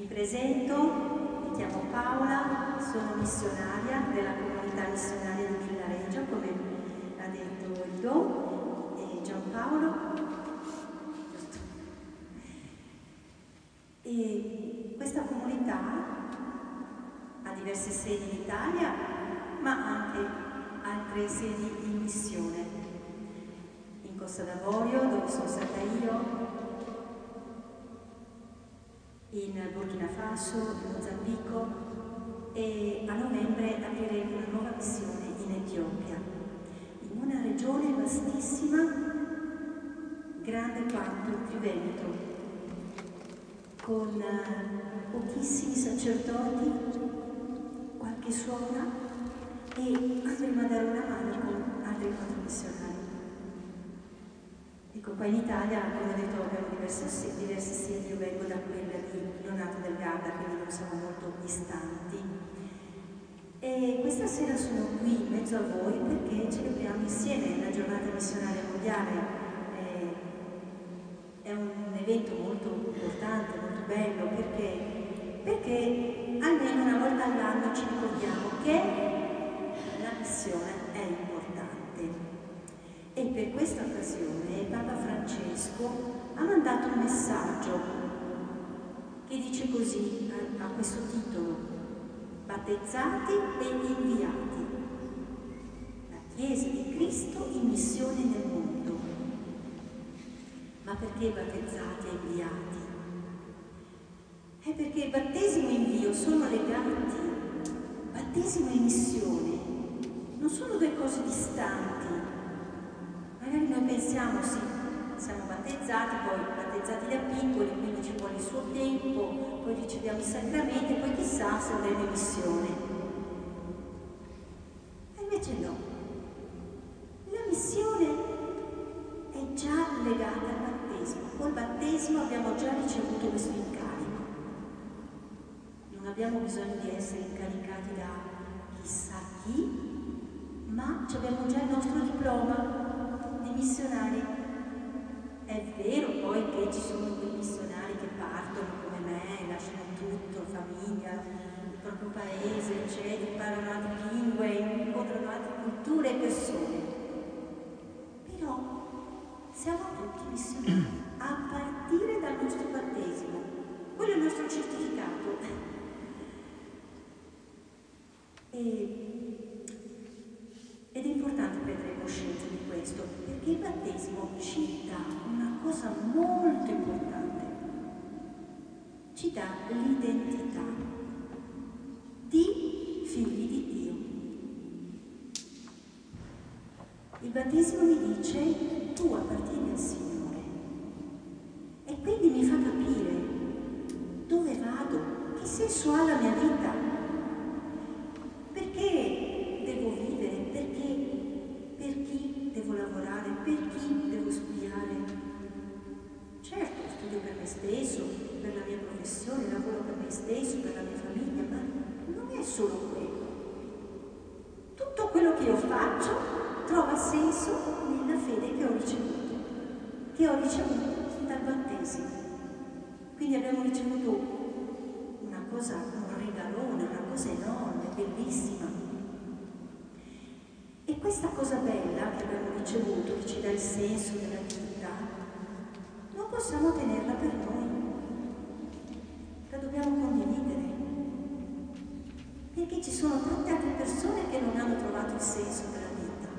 presento, mi chiamo Paola, sono missionaria della comunità missionaria di Villareggio, come ha detto il Don e Giampaolo. E questa comunità ha diverse sedi in Italia, ma anche altre sedi in missione. In Costa d'Avorio, dove sono stata io, in Burkina Faso, in Mozambico, e a novembre apriremo una nuova missione in Etiopia, in una regione vastissima, grande quanto il Triveneto, con pochissimi sacerdoti, qualche suora, e andremo a dare una mano con altri 4 missionari. Ecco, qua in Italia, come ho detto, abbiamo diverse sedi, io vengo da quella di Leonardo del Garda, quindi non siamo molto distanti. E questa sera sono qui in mezzo a voi perché celebriamo insieme la giornata missionaria mondiale. È un evento molto importante, molto bello, perché almeno una volta all'anno ci ricordiamo che la missione è importante. E per questa occasione Papa Francesco ha mandato un messaggio che dice così, a questo titolo: battezzati e inviati. La Chiesa di Cristo in missione nel mondo. Ma perché battezzati e inviati? È perché il battesimo e invio sono legati. Battesimo e missione non sono due cose distanti. Magari noi pensiamo, sì, siamo battezzati, poi battezzati da piccoli, quindi ci vuole il suo tempo, poi riceviamo i sacramenti e poi chissà se andremo in missione. E invece no. La missione è già legata al battesimo. Col battesimo abbiamo già ricevuto questo incarico. Non abbiamo bisogno di essere incaricati da chissà chi, ma abbiamo già il nostro diploma di missionari. È vero poi che ci sono quei missionari che partono come me, lasciano tutto, famiglia, il proprio paese, eccetera, imparano altre lingue, incontrano altre culture e persone. Però siamo tutti missionari, a partire dal nostro battesimo. Quello è il nostro certificato. Ed è importante prendere coscienza di questo, perché il battesimo ci dà una cosa molto importante. Ci dà l'identità di figli di Dio. Il battesimo mi dice: tu appartieni al Signore. E quindi mi fa capire dove vado, che senso ha la mia vita. Perché devo vivere? Per chi devo lavorare? Per chi devo studiare? Certo, studio per me stesso, per la mia professione, lavoro per me stesso, per la mia famiglia, ma non è solo quello. Tutto quello che io faccio trova senso nella fede che ho ricevuto dal battesimo. Quindi abbiamo ricevuto una cosa, un regalone, una cosa enorme, bellissima. E questa cosa bella che abbiamo ricevuto, che ci dà il senso della vita, non possiamo tenerla per noi, la dobbiamo condividere, perché ci sono tante altre persone che non hanno trovato il senso della vita.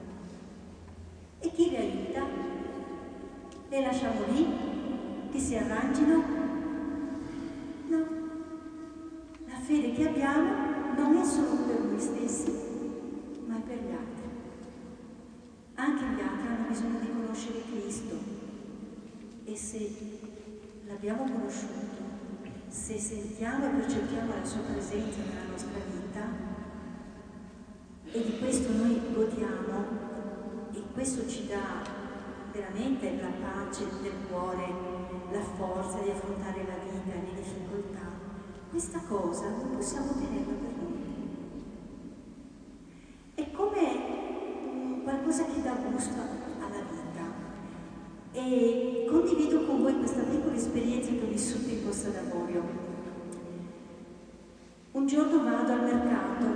E chi le aiuta? Le lasciamo lì, che si arrangino? No. La fede che abbiamo non è solo per noi stessi, ma è per gli altri. Anche gli altri hanno bisogno di conoscere Cristo, e se l'abbiamo conosciuto, se sentiamo e percepiamo la sua presenza nella nostra vita, e di questo noi godiamo, e questo ci dà veramente la pace del cuore, la forza di affrontare la vita e le difficoltà, questa cosa non possiamo tenerla per noi. È come qualcosa che dà gusto alla vita. E condivido con voi questa piccola esperienza che ho vissuto in Costa d'Avorio. Un giorno vado al mercato,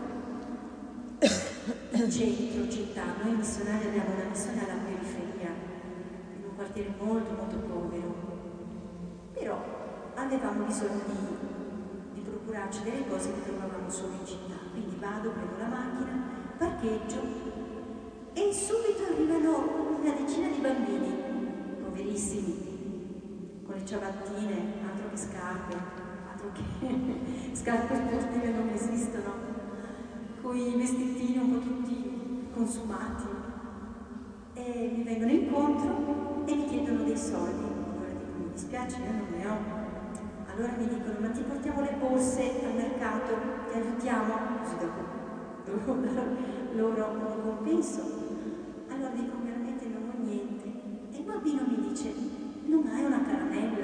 in centro, città. Noi missionari abbiamo una missione alla periferia, in un quartiere molto molto povero, però avevamo bisogno di procurarci delle cose che trovavamo solo in città. Quindi vado, prendo la macchina, parcheggio e subito arrivano una decina di bambini, poverissimi, con le ciabattine, altro che scarpe, altro che scarpe sportive non esistono, con i vestitini un po' tutti consumati, e mi vengono incontro e mi chiedono dei soldi. Allora dico: mi dispiace, io non ne ho. Allora mi dicono: ma ti portiamo le borse al mercato, ti aiutiamo? Così dopo dare loro un compenso. Allora dico: veramente non ho niente. E il bambino mi dice: non hai una caramella?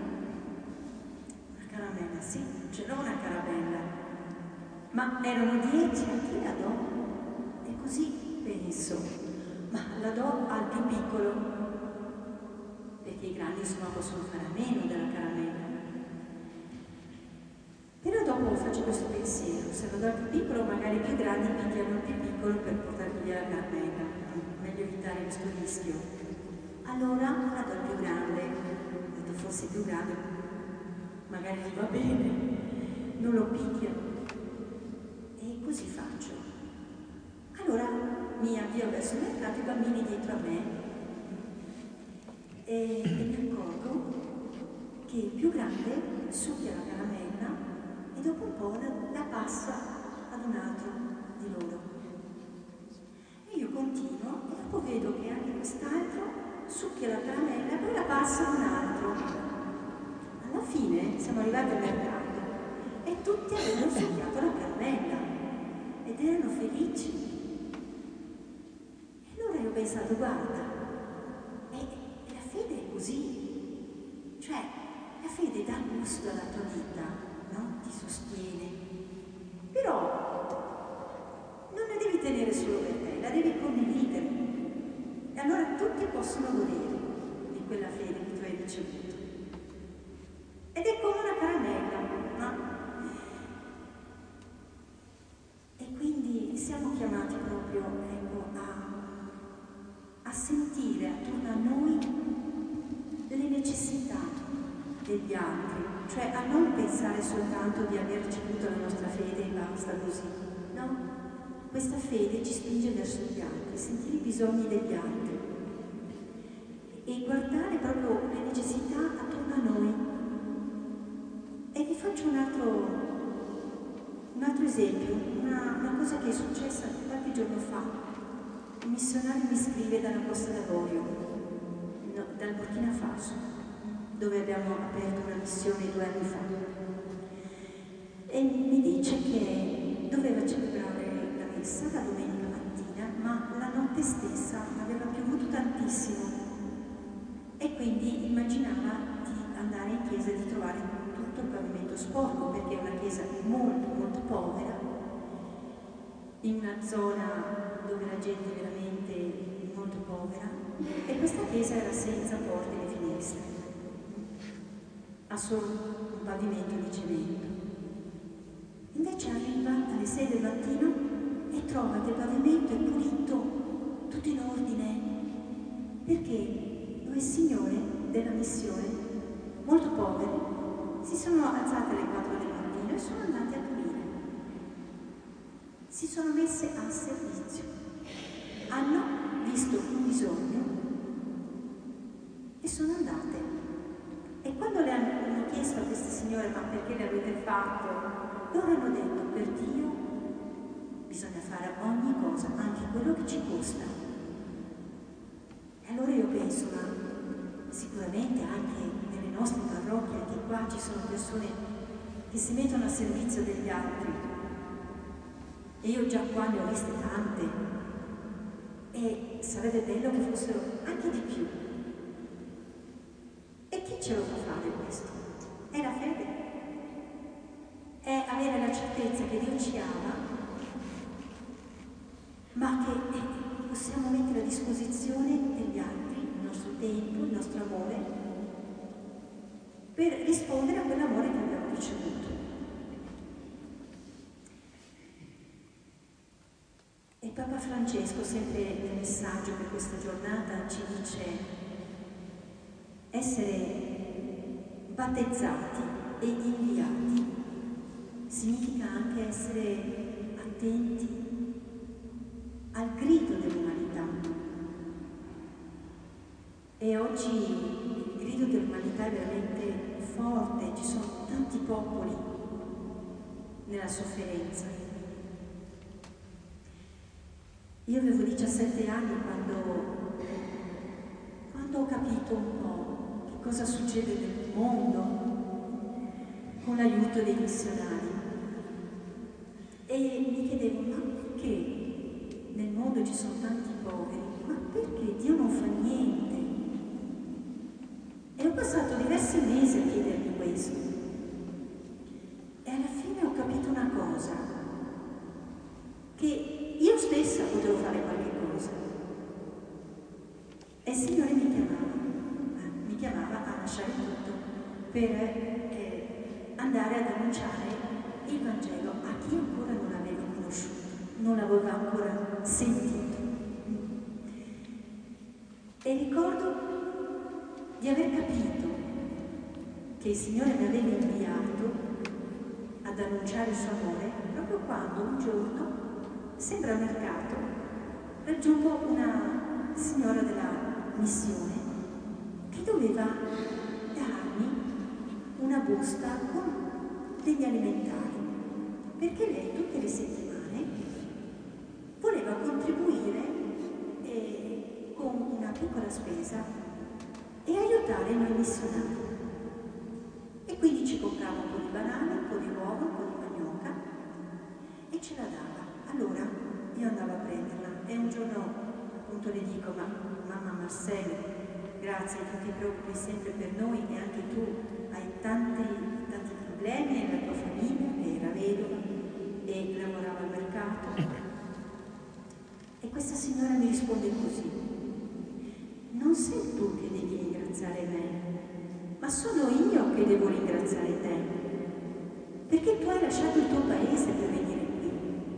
Una caramella? Sì, ce l'ho una caramella. Ma erano 10, a chi la do? E così penso: ma la do al più piccolo, perché i grandi insomma possono fare a meno della caramella. Però dopo faccio questo pensiero: se lo do al più piccolo, magari i più grandi pigliano il più piccolo per portargli via la caramella. Meglio evitare questo rischio. Allora la do al più grande. Ho detto: forse il più grande magari gli va bene, non lo picchia. E così faccio. Allora mi avvio verso il mercato, i bambini dietro a me, e mi accorgo che il più grande succhia la caramella e dopo un po' la passa ad un altro di loro. E io continuo e dopo vedo che anche quest'altro succhia la caramella e poi la passa ad un altro. Alla fine siamo arrivati al mercato e tutti avevano succhiato la caramella ed erano felici. E allora io ho pensato: guarda, la fede è così, cioè la fede dà gusto alla tua vita, no? Ti sostiene, però non la devi tenere solo per te, la devi condividere, e allora tutti possono godere di quella fede che tu hai ricevuto. Ed è come una caramella, no? E quindi siamo chiamati proprio, ecco, a sentire attorno a noi le necessità degli altri, cioè a non pensare soltanto di aver ricevuto la nostra fede e basta così, no? Questa fede ci spinge verso gli altri, sentire i bisogni degli altri e guardare proprio le necessità attorno a noi. E vi faccio un altro esempio, una cosa che è successa qualche giorno fa. Un missionario mi scrive dalla Costa d'Avorio, no, dal Burkina Faso, dove abbiamo aperto una missione 2 anni fa, e mi dice che doveva celebrare la messa la domenica mattina, ma la notte stessa aveva piovuto tantissimo e quindi immaginava di andare in chiesa e di trovare tutto il pavimento sporco, perché è una chiesa molto molto povera, in una zona dove la gente è veramente molto povera, e questa chiesa era senza porte né finestre, ha solo un pavimento di cemento. Invece arriva alle 6 del mattino e trova che il pavimento è pulito, tutto in ordine, perché 2 signore della missione, molto povere, si sono alzate alle 4 del mattino e sono andate a pulire. Si sono messe a servizio, hanno visto un bisogno e sono andate. E quando le hanno chiesto a queste signore: ma perché le avete fatto? Loro hanno detto: per Dio bisogna fare ogni cosa, anche quello che ci costa. E allora io penso: ma sicuramente anche nelle nostre parrocchie, anche qua ci sono persone che si mettono a servizio degli altri, e io già qua ne ho viste tante, e sarebbe bello che fossero anche di più. E chi ce lo fa fare questo? È la fede, è avere la certezza che Dio ci ama, ma che possiamo mettere a disposizione degli altri il nostro tempo, il nostro amore, per rispondere a quell'amore che abbiamo ricevuto. E Papa Francesco, sempre nel messaggio per questa giornata, ci dice: essere battezzati e inviati significa anche essere attenti al grido dell'umanità. E oggi il grido dell'umanità è veramente forte, ci sono tanti popoli nella sofferenza. Io avevo 17 anni quando ho capito un po' che cosa succede nel mondo con l'aiuto dei missionari. E mi chiedevo: ma perché nel mondo ci sono tanti poveri? Ma perché Dio non fa niente? E ho passato diversi mesi a chiedermi questo. E alla fine ho capito una cosa, che io stessa potevo fare qualche cosa. E il Signore mi chiamava a lasciare tutto per andare ad annunciare il Vangelo a chi ancora non l'aveva conosciuto, non l'aveva ancora sentito. E ricordo di aver capito che il Signore mi aveva inviato ad annunciare il suo amore proprio quando un giorno, sempre al mercato, raggiungo una signora della missione che doveva darmi una busta con degli alimentari, perché lei tutte le settimane voleva contribuire con una piccola spesa e aiutare noi missionari. E quindi ci comprava un po' di banane, un po' di uova, un po' di manioca e ce la dava. Allora io andavo a prenderla e un giorno appunto le dico: ma mamma Marcella, grazie, tu ti preoccupi sempre per noi e anche tu hai tanti problemi nella tua famiglia, che era vedova e lavorava al mercato. E questa signora mi risponde così: non sei tu che devi ringraziare me, ma sono io che devo ringraziare te, perché tu hai lasciato il tuo paese per venire qui.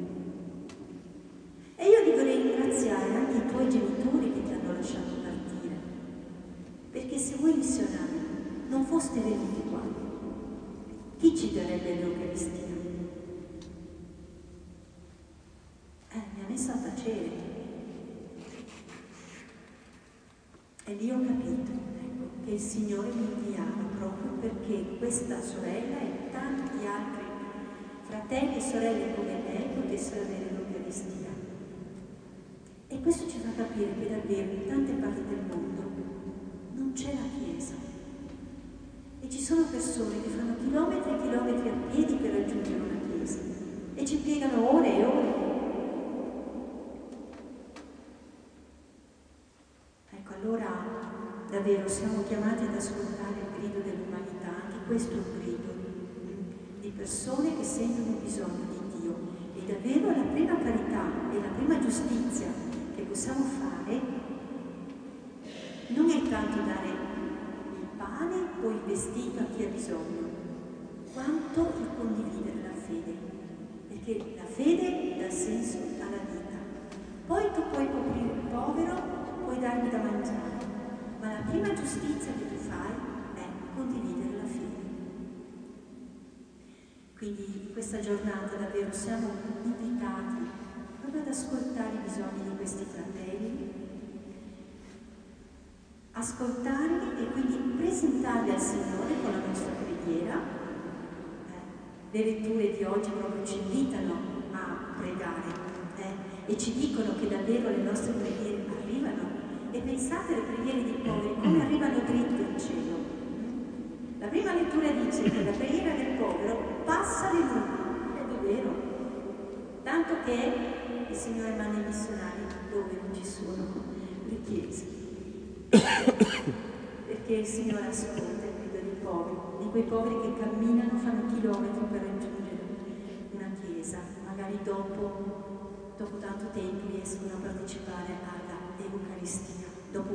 E io ti vorrei ringraziare anche i tuoi genitori che ti hanno lasciato partire, perché se voi missionari non foste venuti qua, chi ci darebbe l'Eucaristia? Mi ha messo a tacere. E lì ho capito, ecco, che il Signore mi inviava proprio perché questa sorella e tanti altri fratelli e sorelle come lei potessero avere l'Eucaristia. E questo ci fa capire che davvero in tante parti del mondo non c'è la Chiesa. E ci sono persone che fanno chilometri e chilometri a piedi per raggiungere una Chiesa e ci piegano ore e ore. Ecco, allora davvero siamo chiamati ad ascoltare il grido dell'umanità, anche questo è un grido di persone che sentono bisogno di Dio. E davvero la prima carità e la prima giustizia che possiamo fare non è tanto dare il pane o il vestito a chi ha bisogno, quanto il condividere la fede, perché la fede dà senso alla vita. Poi tu puoi coprire il povero, puoi dargli da mangiare, ma la prima giustizia che tu fai è condividere la fede. Quindi in questa giornata davvero siamo invitati proprio ad ascoltare i bisogni di questi fratelli, ascoltarli e quindi presentarli al Signore con la nostra preghiera. Le letture di oggi proprio ci invitano a pregare e ci dicono che davvero le nostre preghiere arrivano. E pensate alle preghiere dei poveri come arrivano dritte in cielo. La prima lettura dice che la preghiera del povero passa le nuvole, è vero, tanto che il Signore manda i missionari dove non ci sono le chiese, perché il Signore ascolta il grido dei poveri, di quei poveri che camminano, fanno chilometri per raggiungere una chiesa, magari dopo tanto tempo riescono a partecipare alla Eucaristia, dopo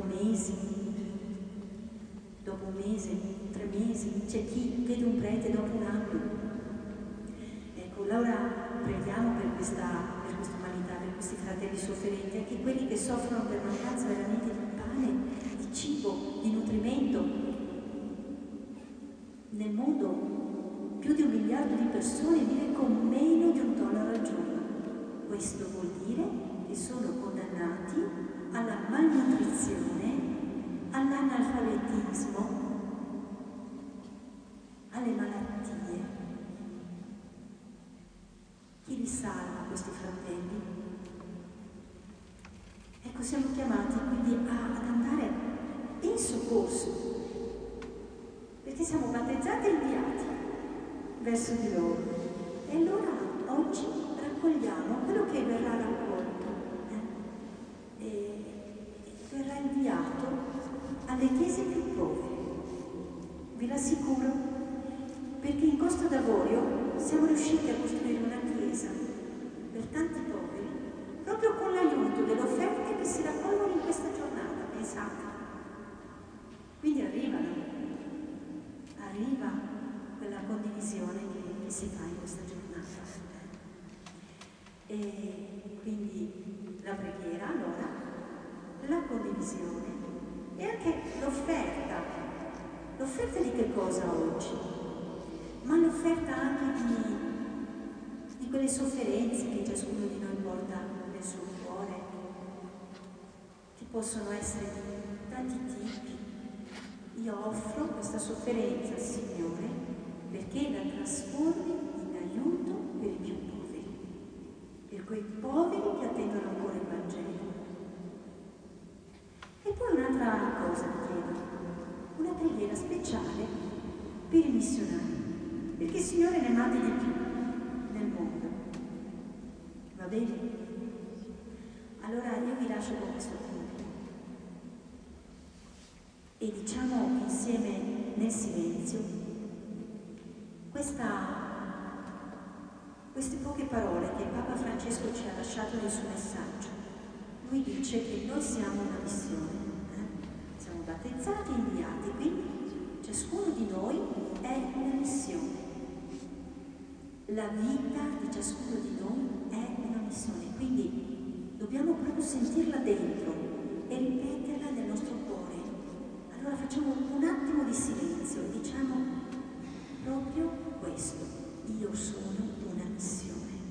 un mese, 3 mesi, c'è chi vede un prete dopo un anno. Ecco, allora preghiamo per questa umanità, per questi fratelli sofferenti, anche quelli che soffrono per mancanza veramente di pane, di cibo, di nutrimento. Nel mondo più di 1 miliardo di persone vive con meno di $1 al giorno. Questo vuol dire che sono condannati alla malnutrizione, all'analfabetismo, alle malattie. Chi li salva questi fratelli? Ecco, siamo chiamati quindi ad andare in soccorso, perché siamo battezzati e inviati verso di loro. E allora oggi raccogliamo quello che verrà raccolto e verrà inviato alle chiese più povere. Vi rassicuro, perché in Costa d'Avorio siamo riusciti a costruire una chiesa per tanti poveri, proprio con l'aiuto delle offerte che si raccolgono in questa giornata, pensate. Quindi arriva quella condivisione che si fa in questa giornata. E quindi la preghiera, allora, la condivisione e anche l'offerta. L'offerta di che cosa oggi? Ma l'offerta anche di quelle sofferenze che ciascuno di noi porta nel suo cuore, che possono essere di tanti tipi. Io offro questa sofferenza al Signore perché la trasformi in aiuto per i più poveri, per quei poveri che attendono ancora il Vangelo. E poi un'altra cosa vi chiedo, una preghiera speciale per i missionari, perché il Signore ne mandi di più nel mondo. Va bene? Allora io vi lascio con questo punto e diciamo insieme nel silenzio queste poche parole che Papa Francesco ci ha lasciato nel suo messaggio. Lui dice che noi siamo una missione, siamo battezzati e inviati, quindi ciascuno di noi è una missione. La vita di ciascuno di noi è una missione, quindi dobbiamo proprio sentirla dentro e ripeterla nel nostro cuore. Allora facciamo un attimo di silenzio e diciamo proprio questo: io sono una missione.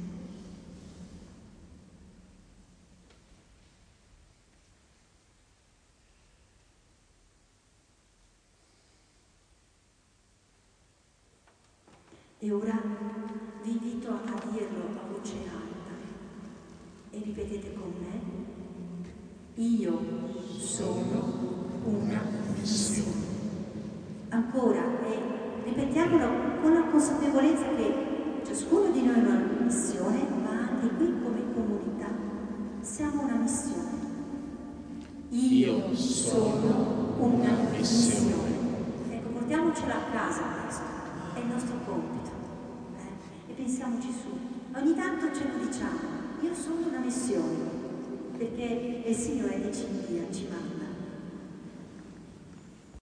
E ora vi invito a dirlo a voce alta e ripetete con me: io sono una missione. Ancora, e ripetiamolo con la consapevolezza che ciascuno di noi è una missione, ma anche qui come comunità siamo una missione. Io sono una missione. Ecco, portiamocela a casa questo, è il nostro compito. E pensiamoci su. Ogni tanto ce lo diciamo, io sono una missione, perché il Signore che ci invia, ci manda.